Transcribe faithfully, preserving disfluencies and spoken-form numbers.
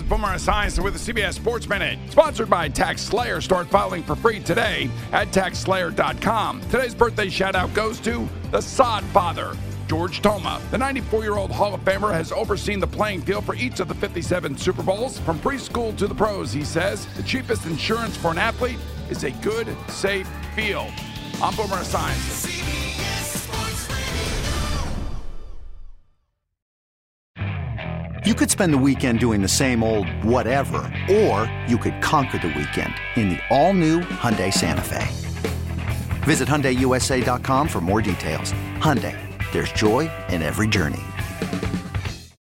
It's Boomer Esiason with the C B S Sports Minute. Sponsored by Tax Slayer. Start filing for free today at tax slayer dot com. Today's birthday shout-out goes to the sod father, George Toma. The ninety-four-year-old Hall of Famer has overseen the playing field for each of the fifty-seven Super Bowls. From preschool to the pros, he says, the cheapest insurance for an athlete is a good, safe field. I'm Boomer Esiason. You could spend the weekend doing the same old whatever, or you could conquer the weekend in the all-new Hyundai Santa Fe. Visit Hyundai U S A dot com for more details. Hyundai, there's joy in every journey.